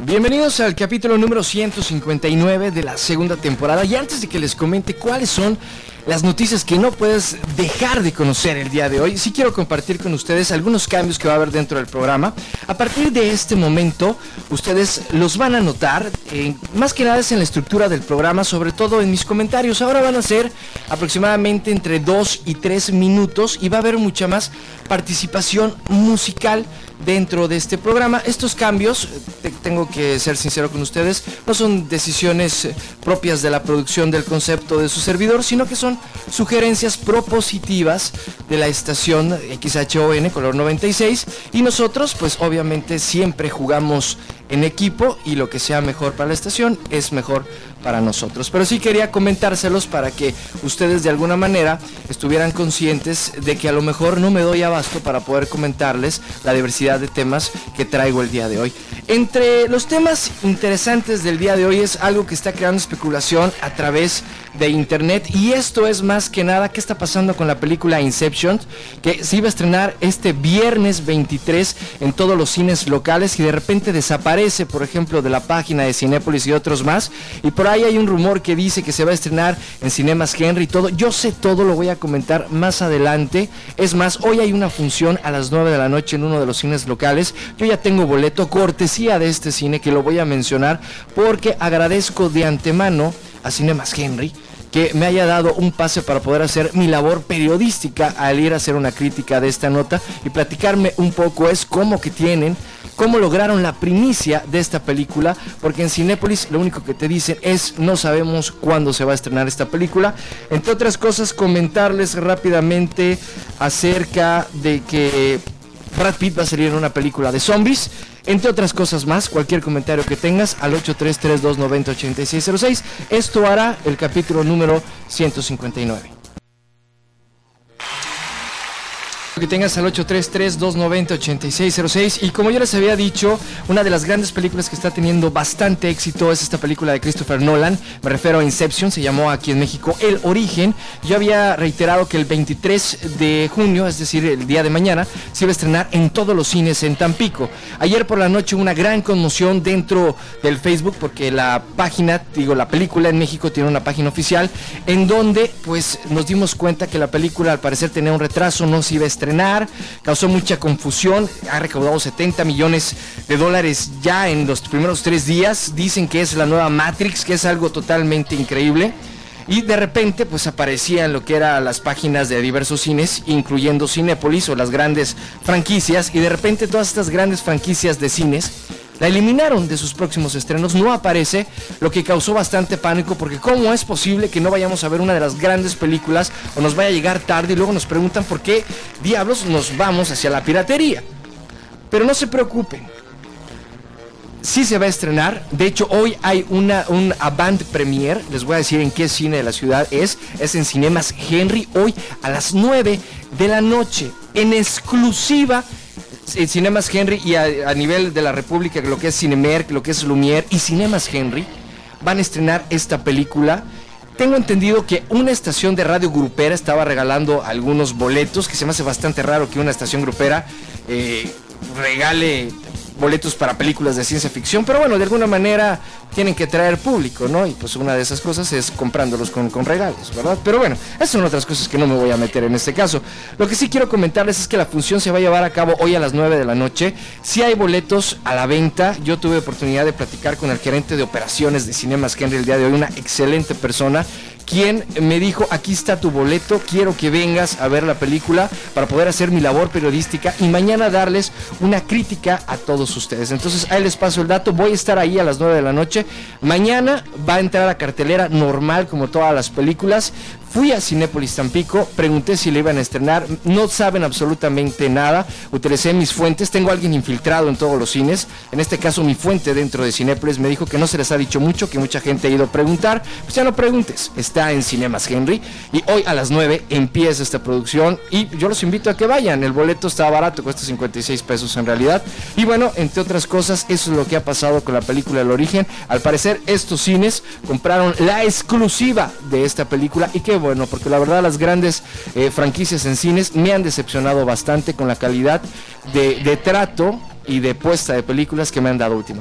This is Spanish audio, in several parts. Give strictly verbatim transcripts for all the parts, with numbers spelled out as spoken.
Bienvenidos al capítulo número ciento cincuenta y nueve de la segunda temporada. Y antes de que les comente cuáles son las noticias que no puedes dejar de conocer el día de hoy, sí quiero compartir con ustedes algunos cambios que va a haber dentro del programa. A partir de este momento, ustedes los van a notar, eh, más que nada es en la estructura del programa, sobre todo en mis comentarios. Ahora van a ser aproximadamente entre dos y tres minutos y va a haber mucha más participación musical dentro de este programa. Estos cambios, te, tengo que ser sincero con ustedes, no son decisiones propias de la producción del concepto de su servidor, sino que son sugerencias propositivas de la estación X H O N Color noventa y seis, y nosotros pues obviamente siempre jugamos en equipo y lo que sea mejor para la estación es mejor para nosotros. Pero sí quería comentárselos para que ustedes de alguna manera estuvieran conscientes de que a lo mejor no me doy abasto para poder comentarles la diversidad de temas que traigo el día de hoy. Entre los temas interesantes del día de hoy es algo que está creando especulación a través de internet, y esto es más que nada qué está pasando con la película Inception, que se iba a estrenar este viernes veintitrés en todos los cines locales y de repente desaparece, por ejemplo, de la página de Cinépolis y otros más, y por ahí hay un rumor que dice que se va a estrenar en Cinemas Henry y todo. Yo sé todo, lo voy a comentar más adelante. Es más, hoy hay una función a las nueve de la noche en uno de los cines locales. Yo ya tengo boleto cortesía de este cine, que lo voy a mencionar porque agradezco de antemano a Cinemas Henry que me haya dado un pase para poder hacer mi labor periodística al ir a hacer una crítica de esta nota y platicarme un poco es cómo que tienen, cómo lograron la primicia de esta película, porque en Cinépolis lo único que te dicen es no sabemos cuándo se va a estrenar esta película. Entre otras cosas, comentarles rápidamente acerca de que Brad Pitt va a salir en una película de zombies. Entre otras cosas más, cualquier comentario que tengas al ocho tres tres, dos nueve cero, ocho seis cero seis. Esto hará el capítulo número ciento cincuenta y nueve. Que tengas al ocho tres tres, dos nueve cero, ocho seis cero seis. Y como yo les había dicho, una de las grandes películas que está teniendo bastante éxito es esta película de Christopher Nolan. Me refiero a Inception, se llamó aquí en México El Origen. Yo había reiterado que el veintitrés de junio, es decir, el día de mañana, se iba a estrenar en todos los cines en Tampico. Ayer por la noche una gran conmoción dentro del Facebook, porque la página, digo, la película en México tiene una página oficial en donde pues nos dimos cuenta que la película al parecer tenía un retraso, no se iba a estrenar. Estrenar, causó mucha confusión, ha recaudado setenta millones de dólares ya en los primeros tres días, dicen que es la nueva Matrix, que es algo totalmente increíble, y de repente pues aparecían lo que eran las páginas de diversos cines, incluyendo Cinépolis o las grandes franquicias, y de repente todas estas grandes franquicias de cines la eliminaron de sus próximos estrenos, no aparece, lo que causó bastante pánico, porque ¿cómo es posible que no vayamos a ver una de las grandes películas o nos vaya a llegar tarde? Y luego nos preguntan por qué diablos nos vamos hacia la piratería. Pero no se preocupen, sí se va a estrenar. De hecho, hoy hay una un avant premiere, les voy a decir en qué cine de la ciudad es, es en Cinemas Henry, hoy a las nueve de la noche, en exclusiva en Cinemas Henry, y a, a nivel de la República, lo que es Cinemerc, lo que es Lumière y Cinemas Henry van a estrenar esta película. Tengo entendido que una estación de radio grupera estaba regalando algunos boletos, que se me hace bastante raro que una estación grupera eh, regale boletos para películas de ciencia ficción, pero bueno, de alguna manera tienen que traer público, ¿no? Y pues una de esas cosas es comprándolos con, con regalos, ¿verdad? Pero bueno, esas son otras cosas que no me voy a meter en este caso. Lo que sí quiero comentarles es que la función se va a llevar a cabo hoy a las nueve de la noche. Sí hay boletos a la venta. Yo tuve oportunidad de platicar con el gerente de operaciones de Cinemas Henry el día de hoy, una excelente persona, quien me dijo, aquí está tu boleto, quiero que vengas a ver la película para poder hacer mi labor periodística y mañana darles una crítica a todos ustedes. Entonces ahí les paso el dato, voy a estar ahí a las nueve de la noche. Mañana va a entrar a cartelera normal como todas las películas. Fui a Cinépolis Tampico, pregunté si le iban a estrenar, no saben absolutamente nada, utilicé mis fuentes, tengo a alguien infiltrado en todos los cines, en este caso mi fuente dentro de Cinépolis me dijo que no se les ha dicho mucho, que mucha gente ha ido a preguntar, pues ya no preguntes, está en Cinemas Henry, y hoy a las nueve empieza esta producción, y yo los invito a que vayan, el boleto está barato, cuesta cincuenta y seis pesos en realidad, y bueno, entre otras cosas, eso es lo que ha pasado con la película El Origen. Al parecer estos cines compraron la exclusiva de esta película, y qué bueno, porque la verdad las grandes eh, franquicias en cines me han decepcionado bastante con la calidad de, de trato y de puesta de películas que me han dado últimamente.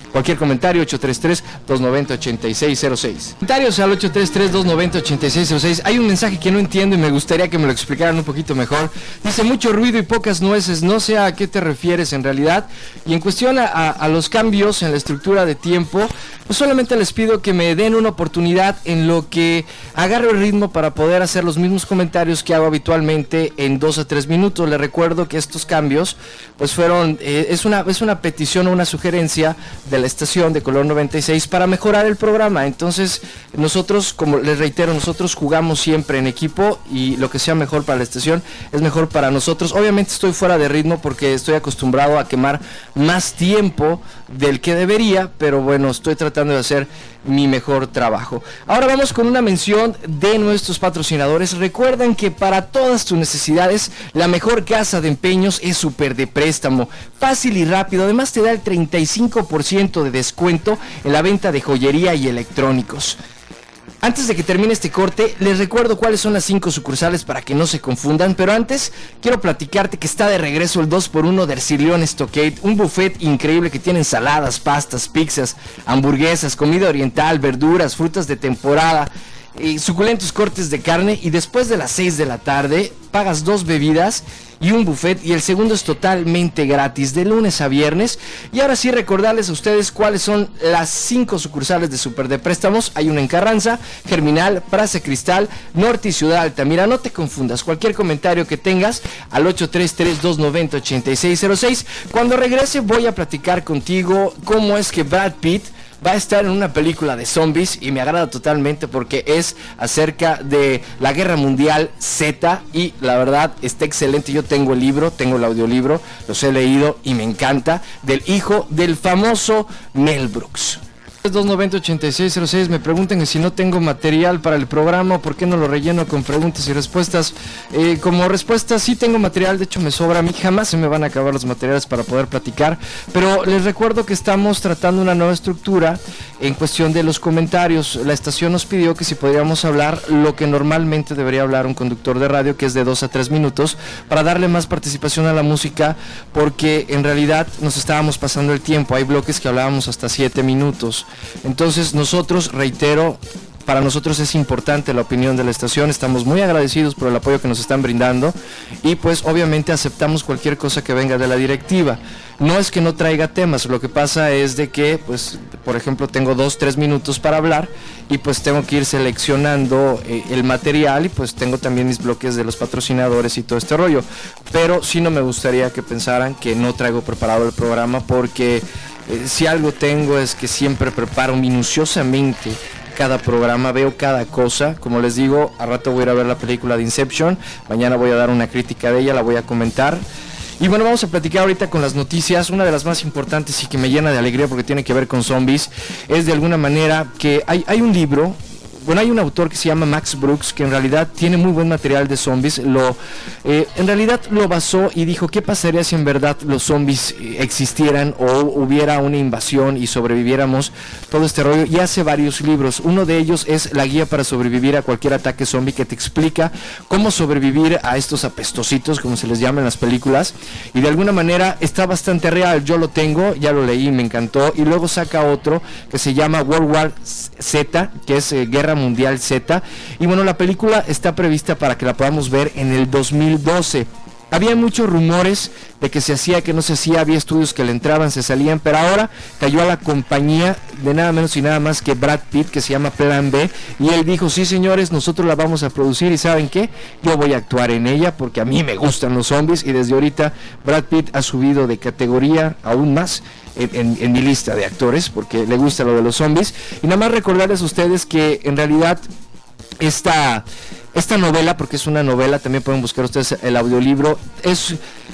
Cualquier comentario, ocho tres tres, dos nueve cero, ocho seis cero seis. Comentarios al ocho tres tres, dos nueve cero, ocho seis cero seis. Hay un mensaje que no entiendo y me gustaría que me lo explicaran un poquito mejor. Dice, mucho ruido y pocas nueces. No sé a qué te refieres en realidad. Y en cuestión a, a, a los cambios en la estructura de tiempo, pues solamente les pido que me den una oportunidad en lo que agarro el ritmo para poder hacer los mismos comentarios que hago habitualmente en dos a tres minutos. Les recuerdo que estos cambios pues fueron, eh, es, una, es una petición o una sugerencia de la estación de Color noventa y seis para mejorar el programa. Entonces nosotros, como les reitero, nosotros jugamos siempre en equipo y lo que sea mejor para la estación es mejor para nosotros. Obviamente estoy fuera de ritmo porque estoy acostumbrado a quemar más tiempo del que debería, pero bueno, estoy tratando de hacer mi mejor trabajo. Ahora vamos con una mención de nuestros patrocinadores. Recuerden que para todas tus necesidades la mejor casa de empeños es Super de Préstamo, fácil y rápido. Además te da el treinta y cinco por ciento de descuento en la venta de joyería y electrónicos. Antes de que termine este corte, les recuerdo cuáles son las cinco sucursales para que no se confundan, pero antes quiero platicarte que está de regreso el dos por uno de Ercilión Stockade, un buffet increíble que tiene ensaladas, pastas, pizzas, hamburguesas, comida oriental, verduras, frutas de temporada, y suculentos cortes de carne, y después de las seis de la tarde pagas dos bebidas y un buffet, y el segundo es totalmente gratis de lunes a viernes. Y ahora sí, recordarles a ustedes cuáles son las cinco sucursales de Super de Préstamos. Hay una en Carranza, Germinal, Praza Cristal, Norte y Ciudad Altamira. No te confundas, cualquier comentario que tengas al ocho tres tres, dos nueve cero, ocho seis cero seis. Cuando regrese voy a platicar contigo cómo es que Brad Pitt va a estar en una película de zombies, y me agrada totalmente porque es acerca de la Guerra Mundial Z, y la verdad está excelente. Yo tengo el libro, tengo el audiolibro, los he leído y me encanta, del hijo del famoso Mel Brooks. dos nueve cero, ocho seis cero seis. Me preguntan que si no tengo material para el programa, ¿por qué no lo relleno con preguntas y respuestas? Eh, como respuesta, sí tengo material, de hecho me sobra a mí, jamás se me van a acabar los materiales para poder platicar, pero les recuerdo que estamos tratando una nueva estructura en cuestión de los comentarios. La estación nos pidió que si podríamos hablar lo que normalmente debería hablar un conductor de radio, que es de dos a tres minutos, para darle más participación a la música, porque en realidad nos estábamos pasando el tiempo. Hay bloques que hablábamos hasta siete minutos. Entonces nosotros, reitero, para nosotros es importante la opinión de la estación, estamos muy agradecidos por el apoyo que nos están brindando, y pues obviamente aceptamos cualquier cosa que venga de la directiva. No es que no traiga temas, lo que pasa es de que, pues, por ejemplo, tengo dos, tres minutos para hablar, y pues tengo que ir seleccionando eh, el material, y pues tengo también mis bloques de los patrocinadores y todo este rollo. Pero sí, no me gustaría que pensaran que no traigo preparado el programa, porque eh, si algo tengo es que siempre preparo minuciosamente cada programa, veo cada cosa. Como les digo, a rato voy a ir a ver la película de Inception, mañana voy a dar una crítica de ella, la voy a comentar. Y bueno, vamos a platicar ahorita con las noticias. Una de las más importantes y que me llena de alegría porque tiene que ver con zombies es de alguna manera que hay, hay un libro. Bueno, hay un autor que se llama Max Brooks, que en realidad tiene muy buen material de zombies. Lo, eh, en realidad lo basó y dijo, ¿qué pasaría si en verdad los zombies existieran o hubiera una invasión y sobreviviéramos? Todo este rollo. Y hace varios libros. Uno de ellos es La guía para sobrevivir a cualquier ataque zombie, que te explica cómo sobrevivir a estos apestositos, como se les llama en las películas. Y de alguna manera está bastante real. Yo lo tengo, ya lo leí, me encantó. Y luego saca otro que se llama World War Z, que es eh, Guerra Mundial Z, y bueno, la película está prevista para que la podamos ver en el dos mil doce. Había muchos rumores de que se hacía, que no se hacía, había estudios que le entraban, se salían, pero ahora cayó a la compañía de nada menos y nada más que Brad Pitt, que se llama Plan B, y él dijo, sí señores, nosotros la vamos a producir, y ¿saben qué? Yo voy a actuar en ella porque a mí me gustan los zombies, y desde ahorita Brad Pitt ha subido de categoría aún más en, en, en mi lista de actores, porque le gusta lo de los zombies. Y nada más recordarles a ustedes que en realidad esta... Esta novela, porque es una novela, también pueden buscar ustedes el audiolibro, es,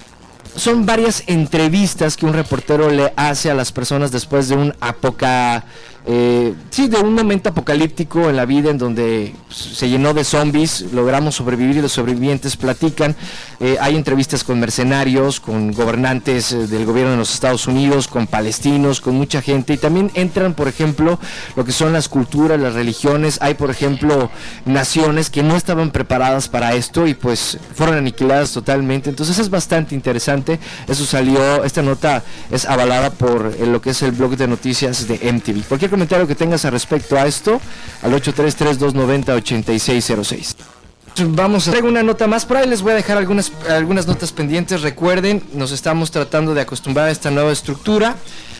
son varias entrevistas que un reportero le hace a las personas después de un apoca, eh, sí, de un momento apocalíptico en la vida, en donde se llenó de zombies, logramos sobrevivir y los sobrevivientes platican. Eh, hay entrevistas con mercenarios, con gobernantes eh, del gobierno de los Estados Unidos, con palestinos, con mucha gente, y también entran, por ejemplo, lo que son las culturas, las religiones. Hay, por ejemplo, naciones que no estaban preparadas para esto y pues fueron aniquiladas totalmente. Entonces es bastante interesante interesante. Eso salió, esta nota es avalada por lo que es el blog de noticias de M T V. Cualquier comentario que tengas al respecto a esto, al ocho tres tres, dos nueve cero, ocho seis cero seis. Vamos a traigo una nota más, por ahí les voy a dejar algunas, algunas notas pendientes. Recuerden, nos estamos tratando de acostumbrar a esta nueva estructura.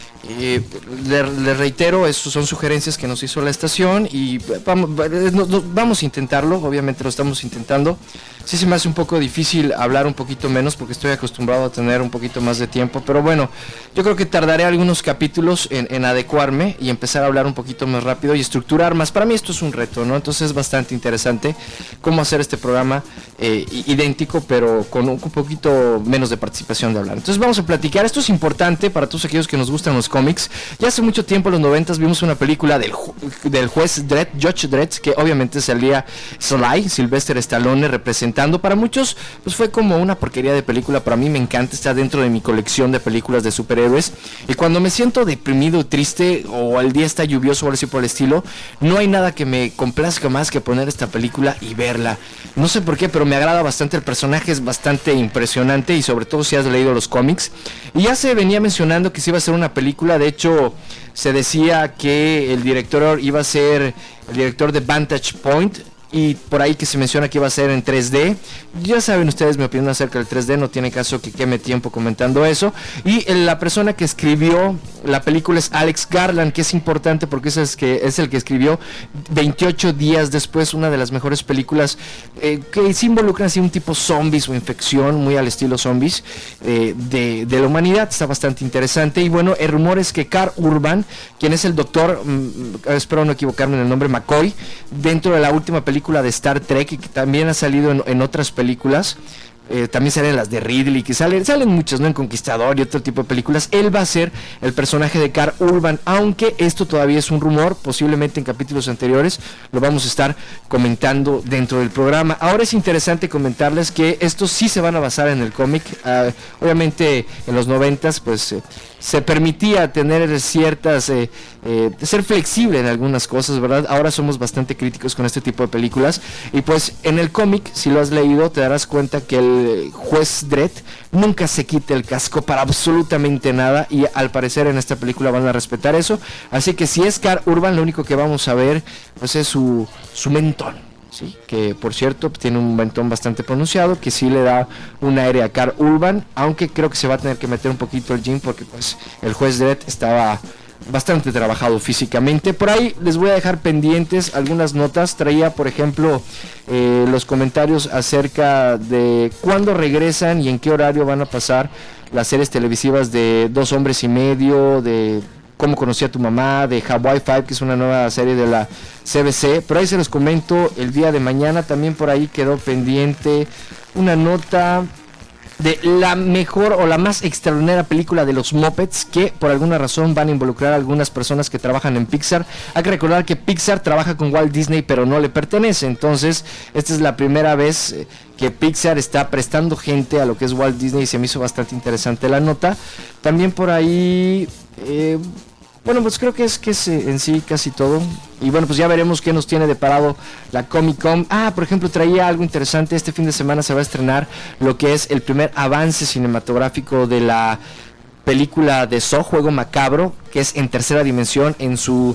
Eh, le, le reitero, esas son sugerencias que nos hizo la estación y vamos, vamos a intentarlo, obviamente lo estamos intentando. Sí se me hace un poco difícil hablar un poquito menos porque estoy acostumbrado a tener un poquito más de tiempo, pero bueno, yo creo que tardaré algunos capítulos en, en adecuarme y empezar a hablar un poquito más rápido y estructurar más. Para mí esto es un reto, ¿no? Entonces es bastante interesante cómo hacer este programa eh, idéntico, pero con un poquito menos de participación de hablar. Entonces vamos a platicar, esto es importante para todos aquellos que nos gustan los cómics. Ya hace mucho tiempo, en los noventas, vimos una película del, ju del juez Dredd, Judge Dredd, que obviamente salía Sly, Sylvester Stallone, representando. Para muchos, pues fue como una porquería de película. Para mí me encanta, está dentro de mi colección de películas de superhéroes. Y cuando me siento deprimido, triste, o el día está lluvioso o algo así por el estilo, no hay nada que me complazca más que poner esta película y verla. No sé por qué, pero me agrada bastante. El personaje es bastante impresionante y sobre todo si has leído los cómics. Y ya se venía mencionando que se iba a hacer una película. De hecho, se decía que el director iba a ser el director de Vantage Point, y por ahí que se menciona que iba a ser en tres D. Ya saben ustedes mi opinión acerca del tres D, no tiene caso que queme tiempo comentando eso. Y la persona que escribió la película es Alex Garland, que es importante porque es el que, es el que escribió veintiocho días después, una de las mejores películas eh, que se involucran así un tipo zombies o infección, muy al estilo zombies eh, de, de la humanidad. Está bastante interesante. Y bueno, el rumor es que Karl Urban, quien es el doctor, mmm, espero no equivocarme en el nombre, McCoy, dentro de la última película de Star Trek, y que también ha salido en, en otras películas, eh, también salen las de Ridley, que salen, salen muchas, ¿no? En Conquistador y otro tipo de películas. Él va a ser el personaje de Karl Urban, aunque esto todavía es un rumor, posiblemente en capítulos anteriores lo vamos a estar comentando dentro del programa. Ahora es interesante comentarles que estos sí se van a basar en el cómic. Uh, obviamente en los noventas pues eh, se permitía tener ciertas, eh, eh, ser flexible en algunas cosas, ¿verdad? Ahora somos bastante críticos con este tipo de películas. Y pues en el cómic, si lo has leído, te darás cuenta que el juez Dredd nunca se quita el casco para absolutamente nada. Y al parecer en esta película van a respetar eso. Así que si es Karl Urban, lo único que vamos a ver pues es su, su mentón. Sí, que por cierto tiene un mentón bastante pronunciado, que sí le da un aire a Karl Urban, aunque creo que se va a tener que meter un poquito el gym porque pues el juez Dredd estaba bastante trabajado físicamente. Por ahí les voy a dejar pendientes algunas notas. Traía por ejemplo eh, los comentarios acerca de cuándo regresan y en qué horario van a pasar las series televisivas de Dos Hombres y Medio, de Cómo conocí a tu mamá, de Hawaii Five, que es una nueva serie de la C B C. Por ahí se los comento el día de mañana. También por ahí quedó pendiente una nota de la mejor o la más extraordinaria película de los Muppets, que por alguna razón van a involucrar a algunas personas que trabajan en Pixar. Hay que recordar que Pixar trabaja con Walt Disney, pero no le pertenece. Entonces, esta es la primera vez que Pixar está prestando gente a lo que es Walt Disney y se me hizo bastante interesante la nota. También por ahí... Eh, Bueno, pues creo que es que es eh, en sí casi todo. Y bueno, pues ya veremos qué nos tiene deparado la Comic Con. Ah, por ejemplo, traía algo interesante. Este fin de semana se va a estrenar lo que es el primer avance cinematográfico de la película de Saw, Juego Macabro, que es en tercera dimensión, en su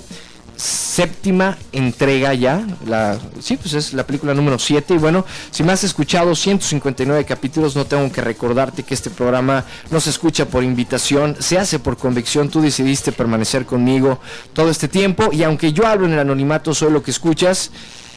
séptima entrega ya, la, sí, pues es la película número siete. Y bueno, si me has escuchado ciento cincuenta y nueve capítulos, no tengo que recordarte que este programa no se escucha por invitación, se hace por convicción. Tú decidiste permanecer conmigo todo este tiempo, y aunque yo hablo en el anonimato, soy lo que escuchas.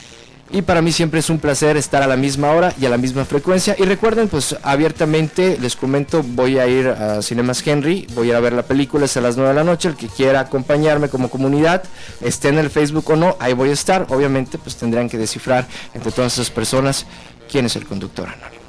Y para mí siempre es un placer estar a la misma hora y a la misma frecuencia. Y recuerden, pues abiertamente les comento, voy a ir a Cinemas Henry, voy a ir a ver la película, es a las nueve de la noche. El que quiera acompañarme como comunidad, esté en el Facebook o no, ahí voy a estar. Obviamente pues tendrán que descifrar entre todas esas personas quién es el conductor anónimo.